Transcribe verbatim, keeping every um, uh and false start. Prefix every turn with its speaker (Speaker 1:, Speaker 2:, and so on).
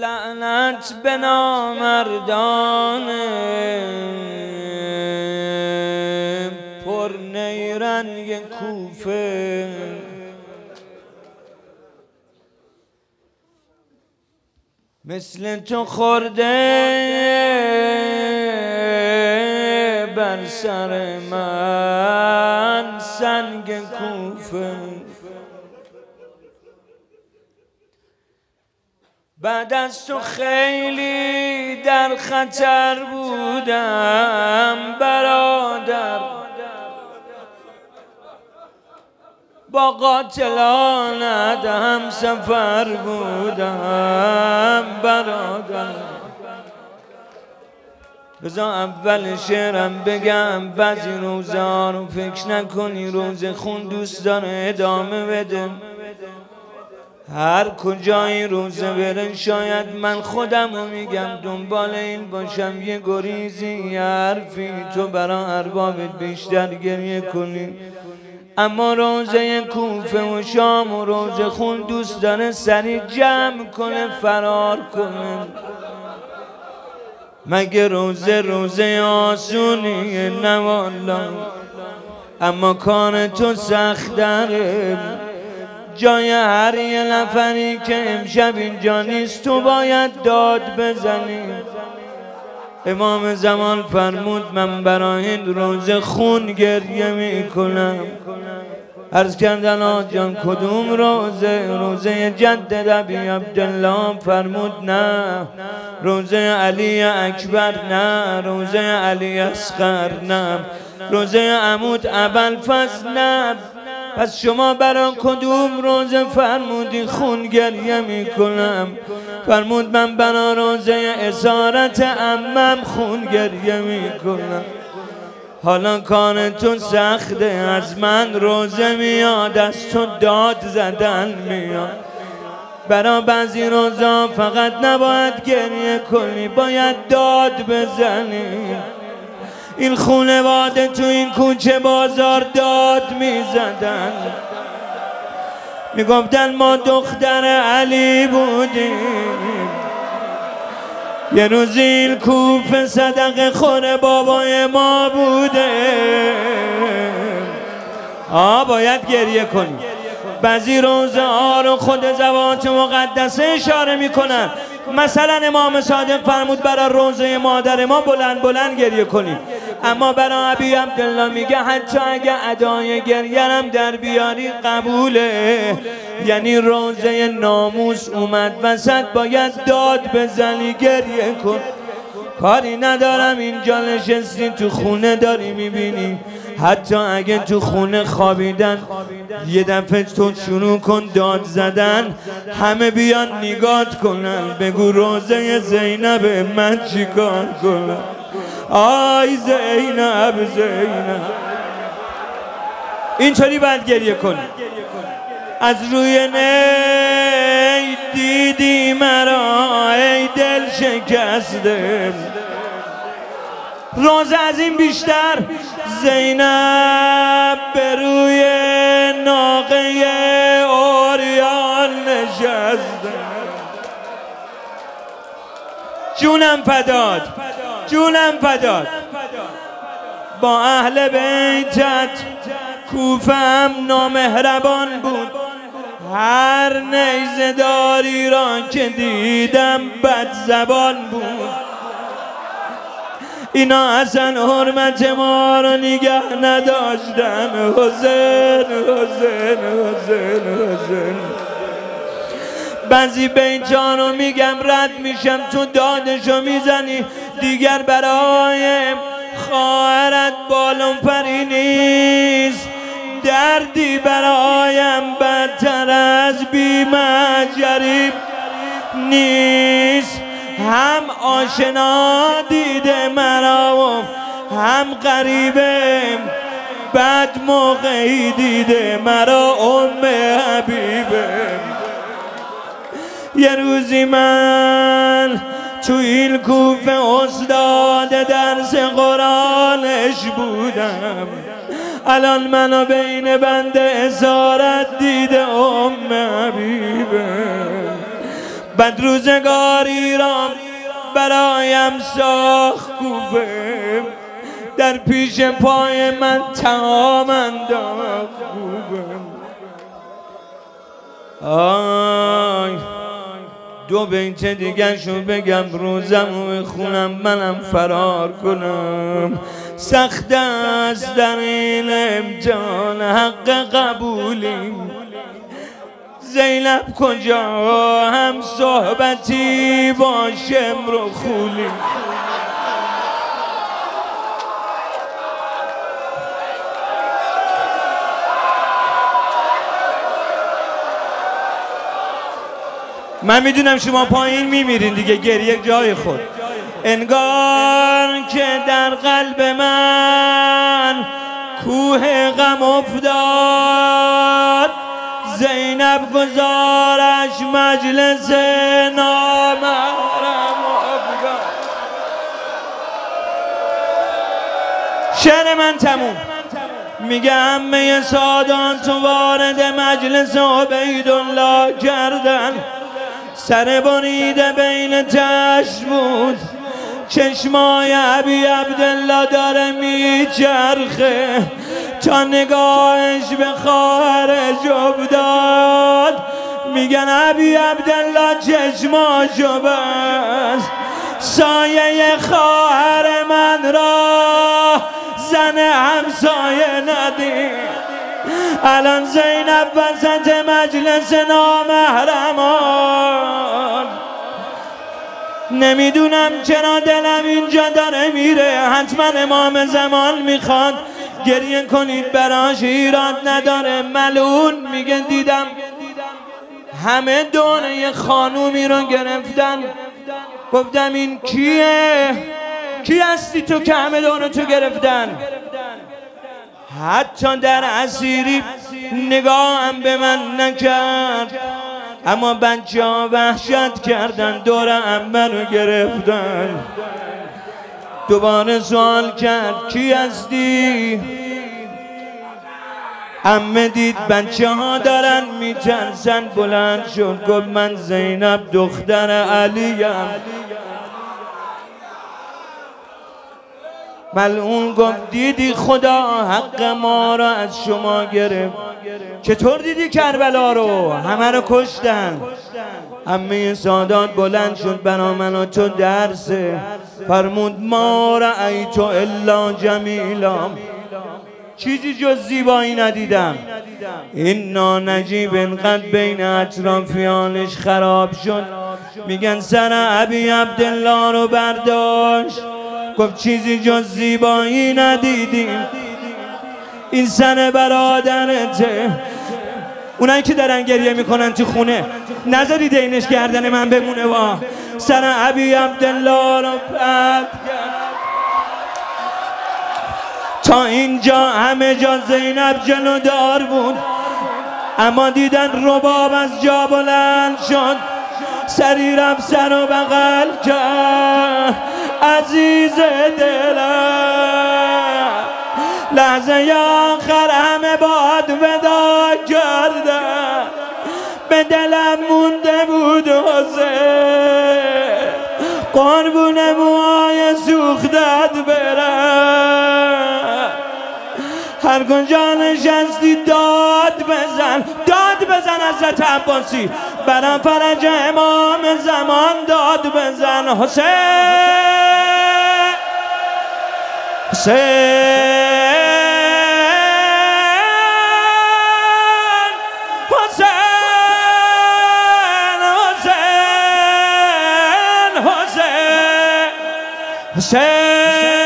Speaker 1: لعنت به نامردان پر نیرنگ کوفه، مثل تو خورده بر سر من سنگ کوفه. بعد از تو خیلی در خطر بودم برادر، با قاتلانت هم سفر بودم برادر. بذار اول شعرم بگم، بعضی روزا رو فکر نکنی روز خون دوست داره ادامه بده. هر کجای روزه بره شاید من خودم رو میگم دنبال این باشم یه گریزی یه حرفی تو برا اربابت بیشتر گریه کنی. اما روزه کوفه و شام و روز خون دوست داره سری جمع کنه فرار کنه. مگه روزه روزه آسونیه؟ نه والا، اما کار تو سخت داره. جای هر یه نفری که امشب اینجا نیست تو باید داد بزنی. امام زمان فرمود من برای این روز خون گریه میکنم. عرض کردن آقا جان کدوم روزه؟ روزه جد ابی عبدالله. فرمود نه روزه علی اکبر، نه روزه علی اصغر، نه روزه عمود ابوالفضل، نه. پس شما برای کدوم روزه فرمودی خون گریه میکنم؟ فرمود من برای روزه اسارت عمم خون گریه میکنم. حالا کار تو سخته، از من روزه میاد از تو داد زدن میاد. برای بعضی روزا فقط نباید گریه کنی، باید داد بزنی. این خانواده تو این کوچه بازار داد میزدن، میگفتن ما دختر علی بودیم. یه روزی این کوفه صدقه خور بابای ما بوده. آه باید گریه کنی. بعضی روزه ها رو خود زبانت مقدسه اشاره میکنن. مثلا امام صادق فرمود برای روزه مادر ما بلند بلند گریه کنی. اما برای ابی عبدالله میگه حتی اگه ادای گریه‌ام در بیاری قبوله. یعنی روزه ناموس اومد وسط باید داد بزنی گریه کن. کاری ندارم اینجا نشستی تو خونه داری میبینی، حتی اگه تو خونه خوابیدن یه دفعه تو شروع کن داد زدن، همه بیان نگات کنن بگو روزه زینب من چی کار کنم؟ آی زینب زینب. اینطوری باید گریه کنی. از روی نی دیدی مرا ای دل شکسته، روز از این بیشتر زینب به روی ناقه اوریان نشسته. جونم فداد جونم فداد. با اهل بیتت کوفه‌ام نامهربان بود. هر نیزه داری را که دیدم بد زبان بود. اینا اصلا حرمت ما رو نگه نداشتن. حسین حسین حسین حسین. بعضی بیت‌ها رو میگم رد میشم تو دادشو میزنی. دیگر برای خواهرت بالون پری نیست، دردی برایم بدتر از بی‌محجری نیست. هم آشنا دیده مرا و هم غریبه، بد موقعی دیده مرا ام حبیبه. یه روزی من تو این کوفه استاد درس قرآنش بودم، الان منو بین بنده اسارت دیده ام حبیبه. بد روزگاری را برایم ساخت کوفه، در پیش پای من تمام انداخت کوفه. آی دو بیت دیگه شو بگم روزم و بخونم منم فرار کنم. سخت است در این امتحان حق قبولی، زینب کجا هم صحبتی با شمر و خولی. من میدونم شما پایین میمیرین دیگه، گریه جای خود. انگار که در قلب من کوه غم افتاد، زینب گذارش مجلس نامحرم افغان. شعر من تموم. میگه همه سادات وارد مجلس عبیدالله کردن، سر بریده بین چشم بود، چشمای ابی عبدالله داره میچرخه تا نگاهش به خواهرش افتاد. میگن ابی عبدالله چشماشو بست، سایه خواهر من را زن همسایه ندید. الان زینب وسط مجلس نامحرمان. نمیدونم چرا دلم اینجا داره میره، حتما امام زمان میخواد گریه کنید براش، ایراد نداره. ملعون میگه دیدم همه دونه یه خانومی رو گرفتن، گفتم این کیه؟ کی هستی تو که همه دونه تو گرفتن؟ حتی در اسیری نگاهم به من نکرد، اما بچه ها وحشت کردن، دور عمه رو گرفتن. دوباره سوال کرد کی هستی؟ عمه دید بچه ها دارن میترسن، بلند شد گفت من زینب دختر علیم. ملعون گفت دیدی خدا حق ما را از شما گرفت؟ چطور دیدی کربلا رو؟ همه رو کشتن. عمه سادات بلند شد برا من و تو درسه، فرمود ما رأیت الا جمیلا، چیزی جز زیبایی ندیدم. اینا نجیب انقدر بین اطرافیانش خراب شد، میگن سر ابی عبدالله رو برداشت، گفت چیزی جز زیبایی ندیدیم. این سن برادرته. اونایی که دارن گریه میکنن تو خونه، نذارید اینش گردن من بمونه. وا سر ابی عبدالله رو پرد کرد تا اینجا، همه جا زینب جلودار بود، اما دیدن رباب از جا بلند شد، سری رفت سر و بغل کرد. عزیز دلم لحظه آخر همه باد ودا کردن، به دلم مونده بود حسین، قربون موهای سوختت برم. هر کجا نشستی داد بزن، داد بزن حضرت عباسی، برام فرج امام زمان داد بزن. حسین حسین حسین حسین حسین حسین